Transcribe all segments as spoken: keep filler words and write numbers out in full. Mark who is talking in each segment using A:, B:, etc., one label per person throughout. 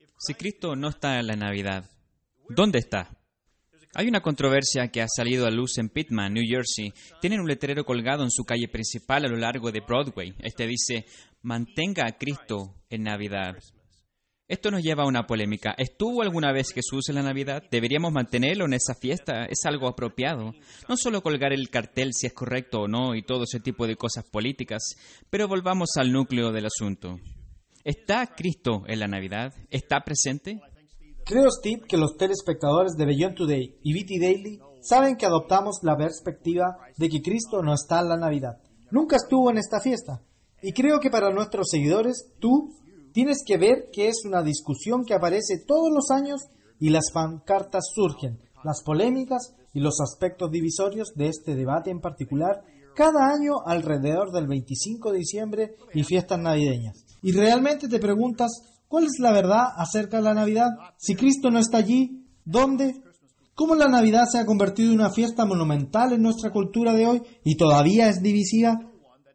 A: Si Cristo no está en la Navidad, ¿dónde está? Hay una controversia que ha salido a luz en Pitman, New Jersey. Tienen un letrero colgado en su calle principal a lo largo de Broadway. Este dice, mantenga a Cristo en Navidad. Esto nos lleva a una polémica. ¿Estuvo alguna vez Jesús en la Navidad? ¿Deberíamos mantenerlo en esa fiesta? ¿Es algo apropiado? No solo colgar el cartel si es correcto o no y todo ese tipo de cosas políticas, pero volvamos al núcleo del asunto. ¿Está Cristo en la Navidad? ¿Está presente?
B: Creo, Steve, que los telespectadores de Beyond Today y B T Daily saben que adoptamos la perspectiva de que Cristo no está en la Navidad. Nunca estuvo en esta fiesta. Y creo que para nuestros seguidores, tú tienes que ver que es una discusión que aparece todos los años y las pancartas surgen, las polémicas y los aspectos divisorios de este debate en particular, cada año alrededor del veinticinco de diciembre y fiestas navideñas. Y realmente te preguntas, ¿cuál es la verdad acerca de la Navidad? Si Cristo no está allí, ¿dónde? ¿Cómo la Navidad se ha convertido en una fiesta monumental en nuestra cultura de hoy y todavía es divisiva?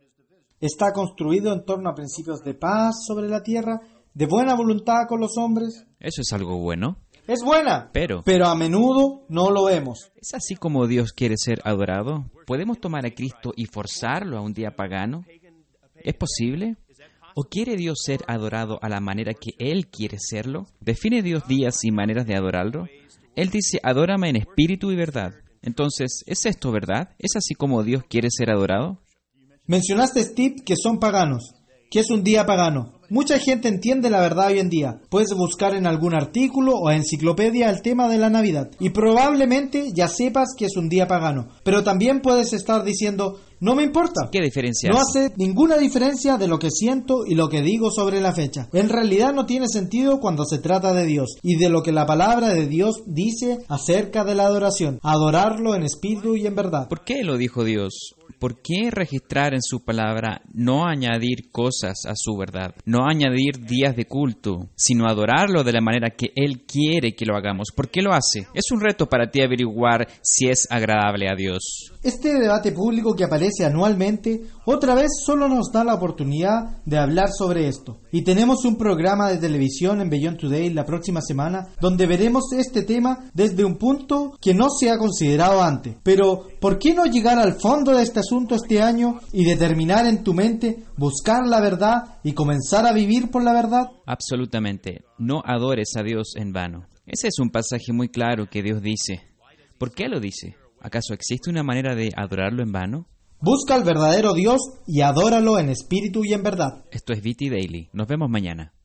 B: ¿Está construido en torno a principios de paz sobre la tierra, de buena voluntad con los hombres?
A: Eso es algo bueno.
B: Es buena,
A: pero,
B: pero a menudo no lo vemos.
A: ¿Es así como Dios quiere ser adorado? ¿Podemos tomar a Cristo y forzarlo a un día pagano? ¿Es posible? ¿O quiere Dios ser adorado a la manera que Él quiere serlo? ¿Define Dios días y maneras de adorarlo? Él dice, adórame en espíritu y verdad. Entonces, ¿es esto verdad? ¿Es así como Dios quiere ser adorado?
B: Mencionaste, Steve, que son paganos, que es un día pagano. Mucha gente entiende la verdad hoy en día. Puedes buscar en algún artículo o enciclopedia el tema de la Navidad y probablemente ya sepas que es un día pagano. Pero también puedes estar diciendo, no me importa.
A: ¿Qué diferencia
B: No
A: hace?
B: hace ninguna diferencia de lo que siento y lo que digo sobre la fecha. En realidad no tiene sentido cuando se trata de Dios y de lo que la palabra de Dios dice acerca de la adoración. Adorarlo en espíritu y en verdad.
A: ¿Por qué lo dijo Dios? ¿Por qué registrar en su palabra no añadir cosas a su verdad? No añadir días de culto, sino adorarlo de la manera que Él quiere que lo hagamos. ¿Por qué lo hace? Es un reto para ti averiguar si es agradable a Dios.
B: Este debate público que aparece anualmente, otra vez solo nos da la oportunidad de hablar sobre esto. Y tenemos un programa de televisión en Beyond Today la próxima semana, donde veremos este tema desde un punto que no se ha considerado antes. Pero, ¿por qué no llegar al fondo de este asunto este año y determinar en tu mente, buscar la verdad y comenzar a vivir por la verdad?
A: Absolutamente. No adores a Dios en vano. Ese es un pasaje muy claro que Dios dice. ¿Por qué lo dice? ¿Acaso existe una manera de adorarlo en vano?
B: Busca al verdadero Dios y adóralo en espíritu y en verdad.
A: Esto es V T Daily. Nos vemos mañana.